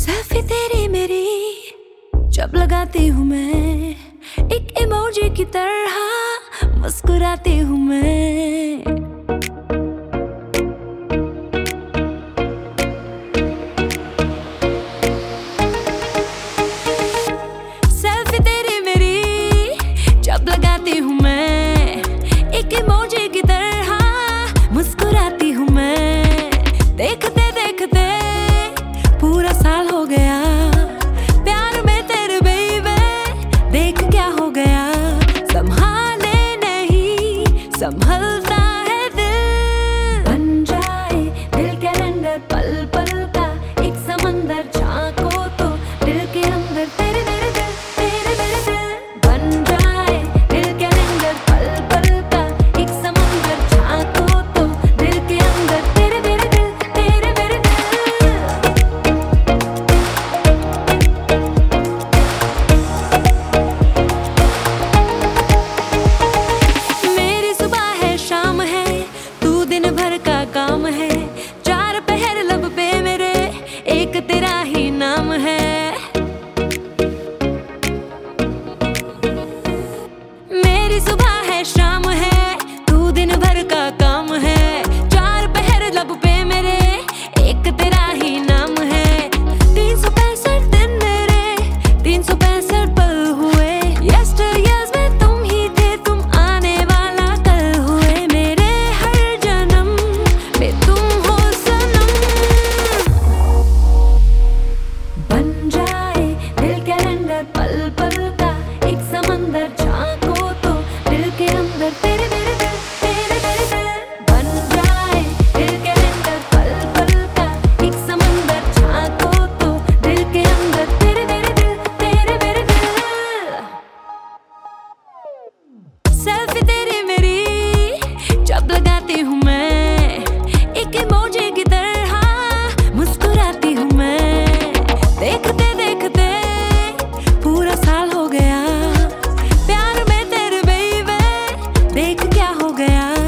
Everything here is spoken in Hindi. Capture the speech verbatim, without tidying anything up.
सेल्फी तेरी मेरी जब लगाती हूँ मैं, एक इमोजी की तरह मुस्कुराती हूँ मैं। सेल्फी तेरी मेरी जब लगाती हूँ मैं, एक इमोजी की तरह मुस्कुराती हूँ मैं। देखते देखते पूरा साल हो गया, प्यार में तेरे बेबे, देख क्या हो गया। संभाले नहीं संभलता है दिल, बन जाए दिल के अंदर पल पल का एक समंदर। झांको तो दिल के अंदर तेरे मेरे दिल, तेरे मेरे दिल। बन जाए दिल के अंदर पल पल का एक समंदर। झांको तो दिल के अंदर तेरे मेरे दिल, तेरे मेरे दिल। मेरी सुबह है शाम है, तू दिन भर का काम है। चार पहर लब पे मेरे एक तेरा ही नाम है। मेरी सुबह है शाम है, तू दिन भर का काम है। चार पहर लब पे मेरे एक तेरा ही नाम है। तीन सौ पैंसठ दिन मेरे, तीन सौ पैंसठ पल हुए। यस्टरयर्स में तुम ही थे, तुम आने वाला कल हुए। मेरे हर जन्म में तुम हो सनम। बन जाए दिल के अंदर पल पल का एक समंदर। झांको तो दिल के अंदर तेरे मेरे दिल, तेरे मेरे दिल। बन जाए दिल के अंदर पल पल का एक समंदर। झांको तो दिल के अंदर तेरे मेरे दिल, तेरे मेरे दिल। सेल्फी तेरी मेरी जब लगाती हूँ मैं, एक इमोजी की तरह मुस्कुराती हूँ मैं। देखते देखते पूरा साल हो गया, प्यार में तेरे बेबे, देख क्या हो गया।